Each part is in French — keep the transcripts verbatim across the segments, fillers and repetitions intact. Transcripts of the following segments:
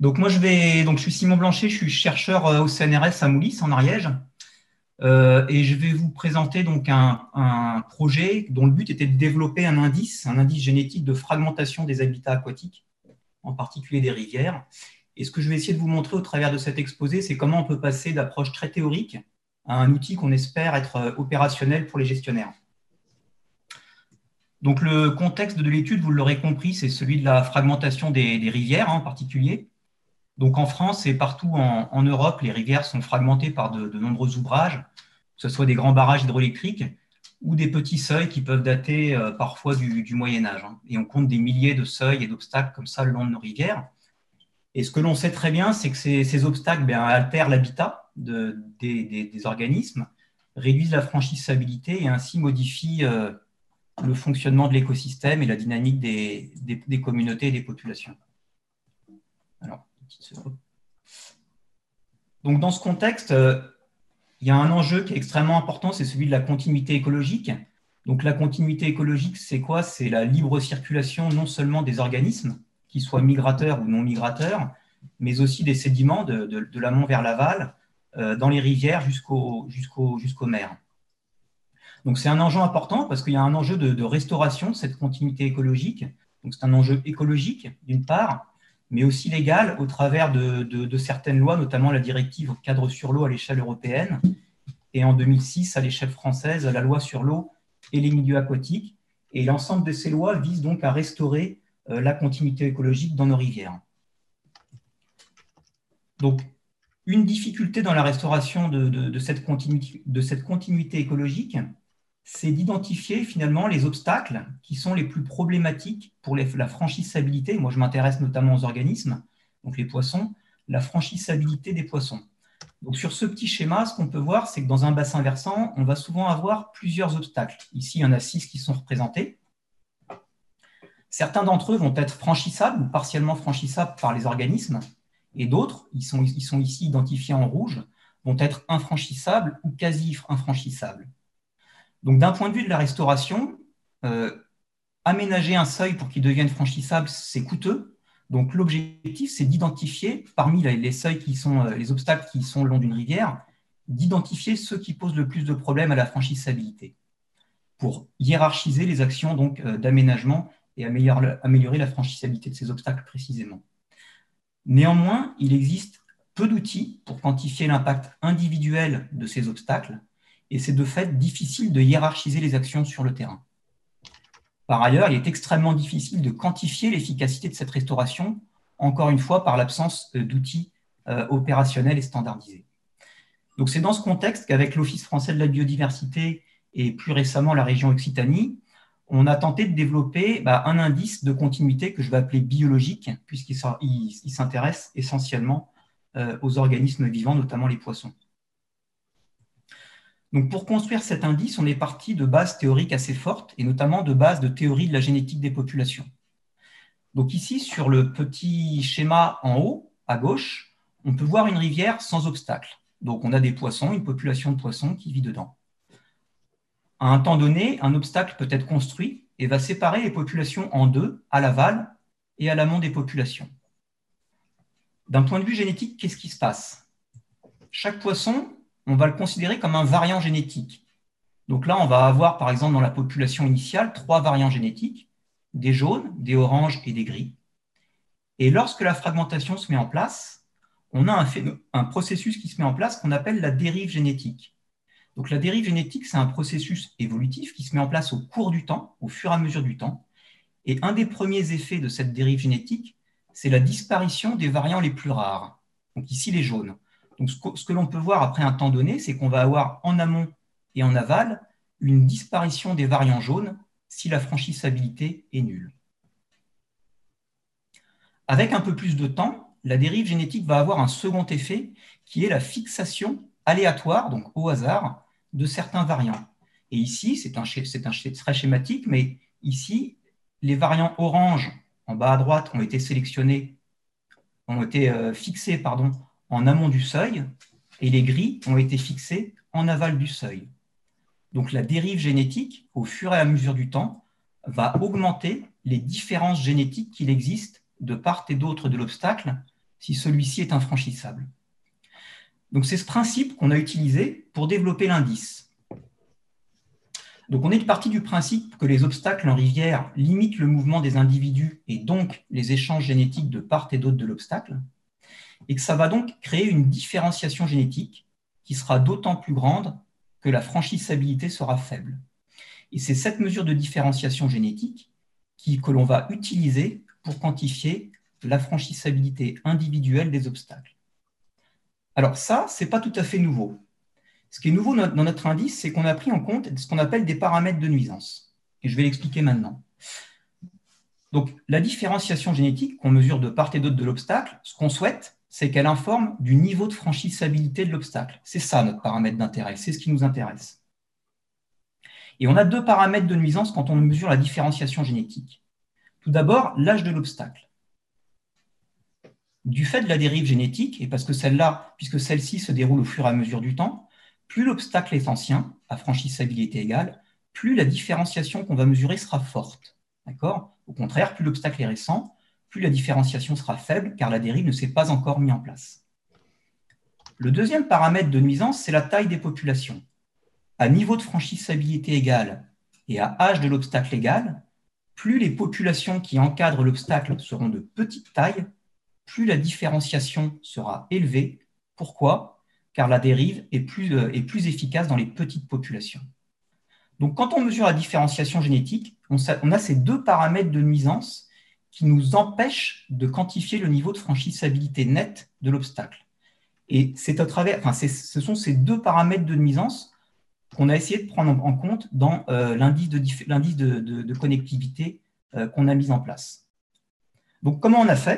Donc moi je vais donc je suis Simon Blanchet, je suis chercheur euh, au C N R S à Moulis en Ariège, euh, et je vais vous présenter donc un, un projet dont le but était de développer un indice, un indice génétique de fragmentation des habitats aquatiques, en particulier des rivières. Et ce que je vais essayer de vous montrer au travers de cet exposé, c'est comment on peut passer d'approches très théoriques à un outil qu'on espère être opérationnel pour les gestionnaires. Donc le contexte de l'étude, vous l'aurez compris, c'est celui de la fragmentation des, des rivières hein, en particulier. Donc en France et partout en, en Europe, les rivières sont fragmentées par de, de nombreux ouvrages, que ce soit des grands barrages hydroélectriques ou des petits seuils qui peuvent dater euh, parfois du, du Moyen-Âge. Hein. Et on compte des milliers de seuils et d'obstacles comme ça le long de nos rivières. Et ce que l'on sait très bien, c'est que ces, ces obstacles bien, altèrent l'habitat de, des, des, des organismes, réduisent la franchissabilité et ainsi modifient euh, le fonctionnement de l'écosystème et la dynamique des, des, des communautés et des populations. Alors, donc, dans ce contexte, euh, il y a un enjeu qui est extrêmement important, c'est celui de la continuité écologique. Donc, la continuité écologique, c'est quoi? C'est la libre circulation non seulement des organismes, qu'ils soient migrateurs ou non migrateurs, mais aussi des sédiments de, de, de l'amont vers l'aval, euh, dans les rivières jusqu'aux jusqu'au, jusqu'aux mers. Donc, c'est un enjeu important parce qu'il y a un enjeu de, de restauration de cette continuité écologique. Donc, c'est un enjeu écologique, d'une part, mais aussi légal au travers de, de, de certaines lois, notamment la directive cadre sur l'eau à l'échelle européenne, et en deux mille six, à l'échelle française, la loi sur l'eau et les milieux aquatiques. Et l'ensemble de ces lois visent donc à restaurer euh, la continuité écologique dans nos rivières. Donc, une difficulté dans la restauration de, de, de, cette, continuité, de cette continuité écologique, c'est d'identifier finalement les obstacles qui sont les plus problématiques pour les, la franchissabilité. Moi, je m'intéresse notamment aux organismes, donc les poissons, la franchissabilité des poissons. Donc, sur ce petit schéma, ce qu'on peut voir, c'est que dans un bassin versant, on va souvent avoir plusieurs obstacles. Ici, il y en a six qui sont représentés. Certains d'entre eux vont être franchissables ou partiellement franchissables par les organismes, et d'autres, ils sont, ils sont ici identifiés en rouge, vont être infranchissables ou quasi infranchissables. Donc, d'un point de vue de la restauration, euh, aménager un seuil pour qu'il devienne franchissable, c'est coûteux. Donc, l'objectif, c'est d'identifier, parmi les seuils qui sont, les obstacles qui sont le long d'une rivière, d'identifier ceux qui posent le plus de problèmes à la franchissabilité pour hiérarchiser les actions donc, d'aménagement et améliorer, améliorer la franchissabilité de ces obstacles précisément. Néanmoins, il existe peu d'outils pour quantifier l'impact individuel de ces obstacles, et c'est de fait difficile de hiérarchiser les actions sur le terrain. Par ailleurs, il est extrêmement difficile de quantifier l'efficacité de cette restauration, encore une fois par l'absence d'outils euh, opérationnels et standardisés. Donc c'est dans ce contexte qu'avec l'Office français de la biodiversité et plus récemment la région Occitanie, on a tenté de développer bah, un indice de continuité que je vais appeler biologique, puisqu'il s'intéresse essentiellement euh, aux organismes vivants, notamment les poissons. Donc, pour construire cet indice, on est parti de bases théoriques assez fortes, et notamment de bases de théorie de la génétique des populations. Donc ici, sur le petit schéma en haut, à gauche, on peut voir une rivière sans obstacle. Donc on a des poissons, une population de poissons qui vit dedans. À un temps donné, un obstacle peut être construit et va séparer les populations en deux, à l'aval et à l'amont des populations. D'un point de vue génétique, qu'est-ce qui se passe? Chaque poisson, on va le considérer comme un variant génétique. Donc là, on va avoir, par exemple, dans la population initiale, trois variants génétiques, des jaunes, des oranges et des gris. Et lorsque la fragmentation se met en place, on a un, un processus qui se met en place qu'on appelle la dérive génétique. Donc la dérive génétique, c'est un processus évolutif qui se met en place au cours du temps, au fur et à mesure du temps. Et un des premiers effets de cette dérive génétique, c'est la disparition des variants les plus rares. Donc ici, les jaunes. Donc, ce que, ce que l'on peut voir après un temps donné, c'est qu'on va avoir en amont et en aval une disparition des variants jaunes si la franchissabilité est nulle. Avec un peu plus de temps, la dérive génétique va avoir un second effet qui est la fixation aléatoire, donc au hasard, de certains variants. Et ici, c'est un, c'est un très schématique, mais ici, les variants orange en bas à droite ont été sélectionnés, ont été euh, fixés pardon, en amont du seuil, et les gris ont été fixés en aval du seuil. Donc la dérive génétique, au fur et à mesure du temps, va augmenter les différences génétiques qu'il existe de part et d'autre de l'obstacle si celui-ci est infranchissable. Donc c'est ce principe qu'on a utilisé pour développer l'indice. Donc on est parti du principe que les obstacles en rivière limitent le mouvement des individus et donc les échanges génétiques de part et d'autre de l'obstacle, et que ça va donc créer une différenciation génétique qui sera d'autant plus grande que la franchissabilité sera faible. Et c'est cette mesure de différenciation génétique qui, que l'on va utiliser pour quantifier la franchissabilité individuelle des obstacles. Alors ça, ce n'est pas tout à fait nouveau. Ce qui est nouveau dans notre indice, c'est qu'on a pris en compte ce qu'on appelle des paramètres de nuisance. Et je vais l'expliquer maintenant. Donc, la différenciation génétique qu'on mesure de part et d'autre de l'obstacle, ce qu'on souhaite, c'est qu'elle informe du niveau de franchissabilité de l'obstacle. C'est ça notre paramètre d'intérêt, c'est ce qui nous intéresse. Et on a deux paramètres de nuisance quand on mesure la différenciation génétique. Tout d'abord, l'âge de l'obstacle. Du fait de la dérive génétique, et parce que celle-là, puisque celle-ci se déroule au fur et à mesure du temps, plus l'obstacle est ancien, à franchissabilité égale, plus la différenciation qu'on va mesurer sera forte. D'accord ? Au contraire, plus l'obstacle est récent, plus la différenciation sera faible, car la dérive ne s'est pas encore mise en place. Le deuxième paramètre de nuisance, c'est la taille des populations. À niveau de franchissabilité égal et à âge de l'obstacle égal, plus les populations qui encadrent l'obstacle seront de petite taille, plus la différenciation sera élevée. Pourquoi ? Car la dérive est plus, euh, est plus efficace dans les petites populations. Donc, quand on mesure la différenciation génétique, on, on a ces deux paramètres de nuisance qui nous empêchent de quantifier le niveau de franchissabilité nette de l'obstacle. Et c'est à travers, enfin, ce sont ces deux paramètres de nuisance qu'on a essayé de prendre en compte dans euh, l'indice de, de, de, de connectivité euh, qu'on a mis en place. Donc, comment on a fait ?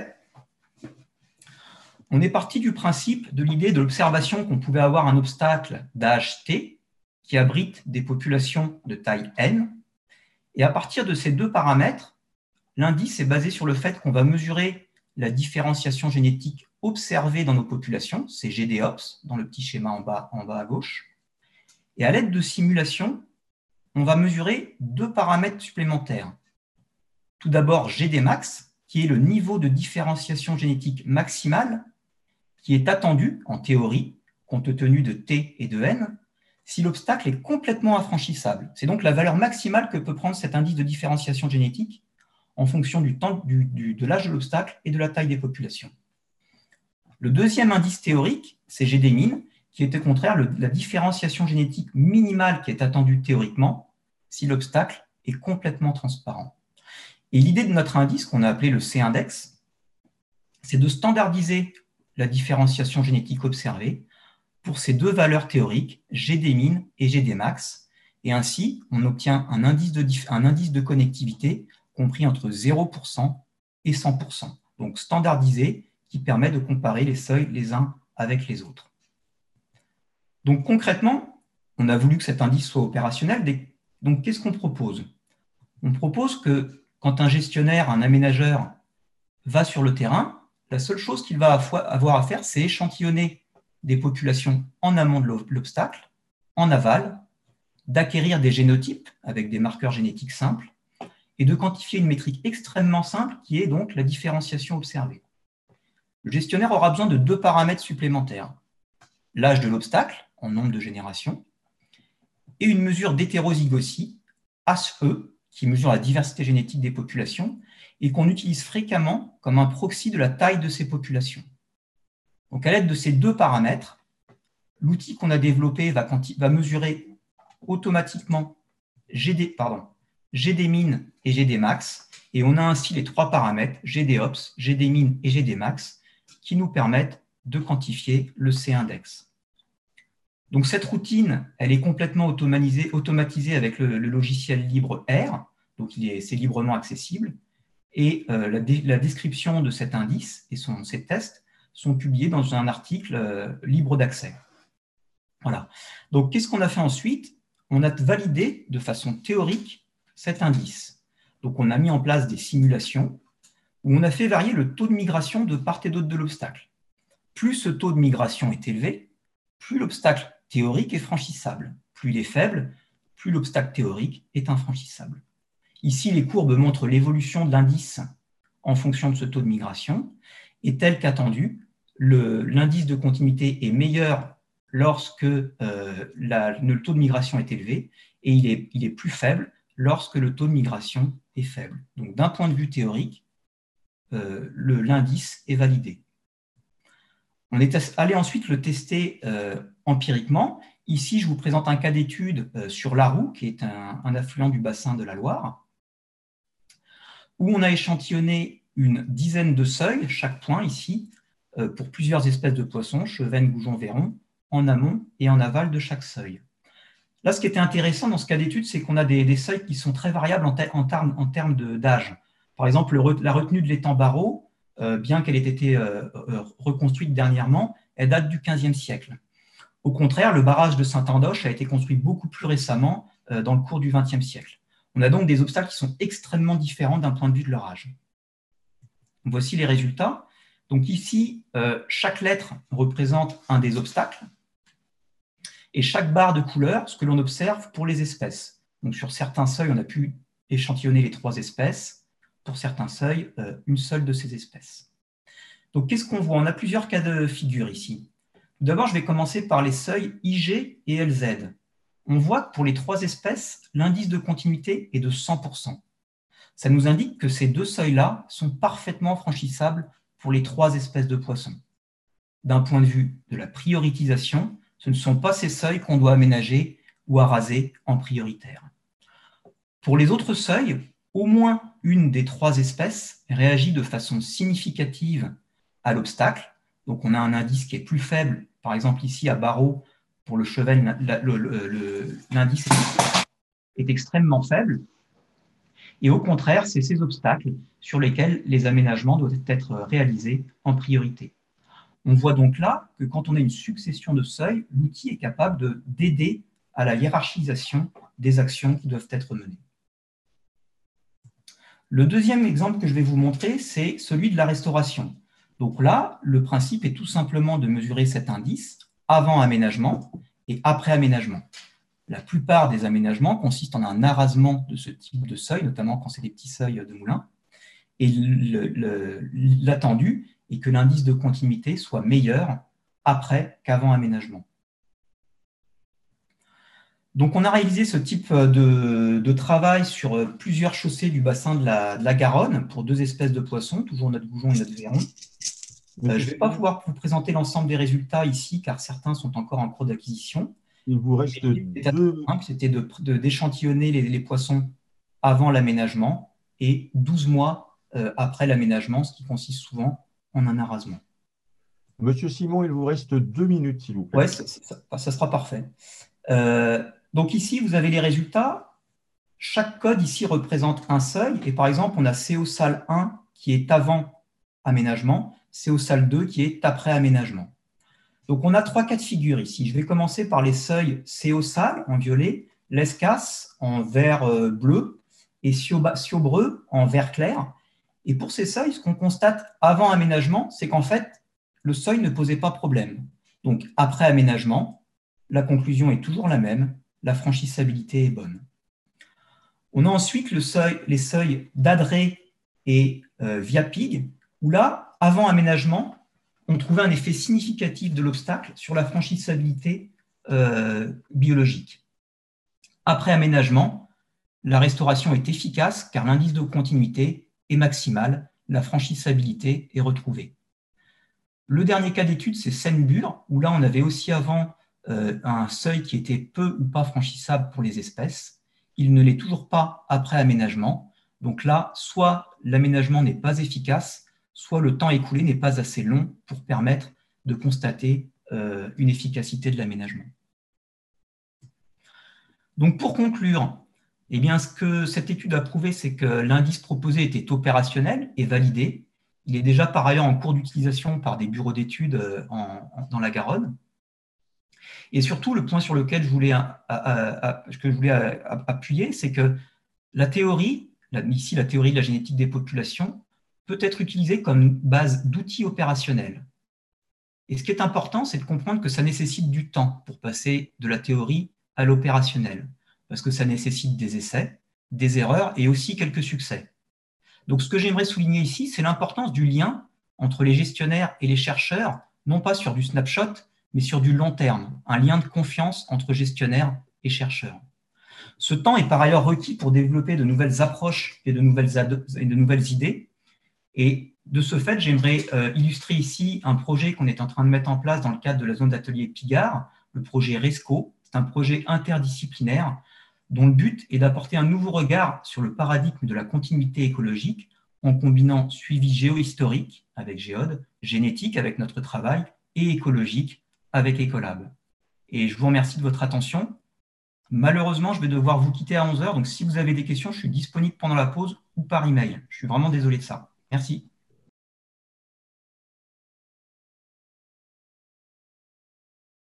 On est parti du principe de l'idée de l'observation qu'on pouvait avoir un obstacle d'âge T qui abrite des populations de taille N. Et à partir de ces deux paramètres, l'indice est basé sur le fait qu'on va mesurer la différenciation génétique observée dans nos populations, c'est G D ops, dans le petit schéma en bas, en bas à gauche. Et à l'aide de simulations, on va mesurer deux paramètres supplémentaires. Tout d'abord, G D max, qui est le niveau de différenciation génétique maximale qui est attendu, en théorie, compte tenu de T et de N, si l'obstacle est complètement infranchissable. C'est donc la valeur maximale que peut prendre cet indice de différenciation génétique en fonction du temps, du, du, de l'âge de l'obstacle et de la taille des populations. Le deuxième indice théorique, c'est G D min, qui est au contraire le, la différenciation génétique minimale qui est attendue théoriquement si l'obstacle est complètement transparent. Et l'idée de notre indice, qu'on a appelé le C-index, c'est de standardiser la différenciation génétique observée pour ces deux valeurs théoriques, G D min et G D max, et ainsi on obtient un indice de, un indice de connectivité compris entre zéro pour cent et cent pour cent, donc standardisé, qui permet de comparer les seuils les uns avec les autres. Donc concrètement, on a voulu que cet indice soit opérationnel, donc qu'est-ce qu'on propose ? On propose que quand un gestionnaire, un aménageur va sur le terrain, la seule chose qu'il va avoir à faire, c'est échantillonner des populations en amont de l'obstacle, en aval, d'acquérir des génotypes avec des marqueurs génétiques simples et de quantifier une métrique extrêmement simple qui est donc la différenciation observée. Le gestionnaire aura besoin de deux paramètres supplémentaires, l'âge de l'obstacle en nombre de générations et une mesure d'hétérozygotie, A S E, qui mesure la diversité génétique des populations et qu'on utilise fréquemment comme un proxy de la taille de ces populations. Donc, à l'aide de ces deux paramètres, l'outil qu'on a développé va, va mesurer automatiquement G D, pardon, G D min et G D max, et on a ainsi les trois paramètres, G D ops, G D min et G D max, qui nous permettent de quantifier le C-index. Donc, cette routine, elle est complètement automatisée, automatisée avec le, le logiciel libre R, donc c'est librement accessible, et euh, la, la description de cet indice et son, ses tests sont publiés dans un article euh, libre d'accès. Voilà. Donc, qu'est-ce qu'on a fait ensuite? On a validé de façon théorique cet indice. Donc, on a mis en place des simulations où on a fait varier le taux de migration de part et d'autre de l'obstacle. Plus ce taux de migration est élevé, plus l'obstacle théorique est franchissable. Plus il est faible, plus l'obstacle théorique est infranchissable. Ici, les courbes montrent l'évolution de l'indice en fonction de ce taux de migration. Et tel qu'attendu, l'indice de continuité est meilleur lorsque euh, la, le taux de migration est élevé, et il est, il est plus faible lorsque le taux de migration est faible. Donc, d'un point de vue théorique, euh, l'indice est validé. On est allé ensuite le tester euh, empiriquement. Ici, je vous présente un cas d'étude euh, sur l'Arroux, qui est un, un affluent du bassin de la Loire, où on a échantillonné une dizaine de seuils, chaque point ici, euh, pour plusieurs espèces de poissons, chevennes, goujons, verrons, en amont et en aval de chaque seuil. Là, ce qui était intéressant dans ce cas d'étude, c'est qu'on a des, des seuils qui sont très variables en, en, termes, en termes d'âge. Par exemple, le, la retenue de l'étang Barrault, euh, bien qu'elle ait été euh, reconstruite dernièrement, elle date du quinzième siècle. Au contraire, le barrage de Saint-Andoche a été construit beaucoup plus récemment, euh, dans le cours du vingtième siècle. On a donc des obstacles qui sont extrêmement différents d'un point de vue de leur âge. Voici les résultats. Donc ici, euh, chaque lettre représente un des obstacles, et chaque barre de couleur, ce que l'on observe pour les espèces. Donc sur certains seuils, on a pu échantillonner les trois espèces. Pour certains seuils, euh, une seule de ces espèces. Donc qu'est-ce qu'on voit? On a plusieurs cas de figure ici. D'abord, je vais commencer par les seuils I G et L Z. On voit que pour les trois espèces, l'indice de continuité est de cent pour cent. Ça nous indique que ces deux seuils-là sont parfaitement franchissables pour les trois espèces de poissons. D'un point de vue de la prioritisation, ce ne sont pas ces seuils qu'on doit aménager ou araser en prioritaire. Pour les autres seuils, au moins une des trois espèces réagit de façon significative à l'obstacle. Donc on a un indice qui est plus faible, par exemple ici à Barrault, pour le cheven, l'indice est extrêmement faible. Et au contraire, c'est ces obstacles sur lesquels les aménagements doivent être réalisés en priorité. On voit donc là que quand on a une succession de seuils, l'outil est capable d'aider à la hiérarchisation des actions qui doivent être menées. Le deuxième exemple que je vais vous montrer, c'est celui de la restauration. Donc là, le principe est tout simplement de mesurer cet indice avant aménagement et après aménagement. La plupart des aménagements consistent en un arasement de ce type de seuil, notamment quand c'est des petits seuils de moulin. Et l'attendu est que l'indice de continuité soit meilleur après qu'avant aménagement. Donc, on a réalisé ce type de, de travail sur plusieurs chaussées du bassin de la, de la Garonne pour deux espèces de poissons, toujours notre goujon et notre verron. Euh, je ne vais pas pouvoir vous présenter l'ensemble des résultats ici, car certains sont encore en cours d'acquisition. Il vous reste deux... C'était d'échantillonner de, les, les poissons avant l'aménagement et douze mois euh, après l'aménagement, ce qui consiste souvent en un arasement. Monsieur Simon, il vous reste deux minutes, s'il vous plaît. Oui, ça, ça, ça sera parfait. Euh, donc ici, vous avez les résultats. Chaque code ici représente un seuil. Et par exemple, on a C O S A L un qui est avant aménagement, C O S A L deux qui est après aménagement. Donc on a trois cas de figure ici. Je vais commencer par les seuils C O S A L en violet, l'Escasse en vert euh, bleu et Ciobreux en vert clair. Et pour ces seuils, ce qu'on constate avant aménagement, c'est qu'en fait, le seuil ne posait pas problème. Donc après aménagement, la conclusion est toujours la même, la franchissabilité est bonne. On a ensuite le seuil, les seuils d'Adré et euh, Viapig, où là, avant aménagement, on trouvait un effet significatif de l'obstacle sur la franchissabilité euh, biologique. Après aménagement, la restauration est efficace car l'indice de continuité est maximal, la franchissabilité est retrouvée. Le dernier cas d'étude, c'est Seine-Bure, où là, on avait aussi avant euh, un seuil qui était peu ou pas franchissable pour les espèces. Il ne l'est toujours pas après aménagement. Donc là, soit l'aménagement n'est pas efficace, soit le temps écoulé n'est pas assez long pour permettre de constater euh, une efficacité de l'aménagement. Donc pour conclure, eh bien, ce que cette étude a prouvé, c'est que l'indice proposé était opérationnel et validé. Il est déjà par ailleurs en cours d'utilisation par des bureaux d'études dans la Garonne. Et surtout, le point sur lequel je voulais, à, à, à, que je voulais appuyer, c'est que la théorie, ici la théorie de la génétique des populations, peut être utilisée comme base d'outils opérationnels. Et ce qui est important, c'est de comprendre que ça nécessite du temps pour passer de la théorie à l'opérationnel, parce que ça nécessite des essais, des erreurs et aussi quelques succès. Donc, ce que j'aimerais souligner ici, c'est l'importance du lien entre les gestionnaires et les chercheurs, non pas sur du snapshot, mais sur du long terme, un lien de confiance entre gestionnaires et chercheurs. Ce temps est par ailleurs requis pour développer de nouvelles approches et de nouvelles, et de nouvelles idées. Et de ce fait, j'aimerais euh, illustrer ici un projet qu'on est en train de mettre en place dans le cadre de la zone d'atelier Pigard, le projet RESCO. C'est un projet interdisciplinaire dont le but est d'apporter un nouveau regard sur le paradigme de la continuité écologique en combinant suivi géohistorique avec Géode, génétique avec notre travail et écologique avec Ecolab. Et je vous remercie de votre attention. Malheureusement, je vais devoir vous quitter à onze heures, donc si vous avez des questions, je suis disponible pendant la pause ou par email. Je suis vraiment désolé de ça. Merci.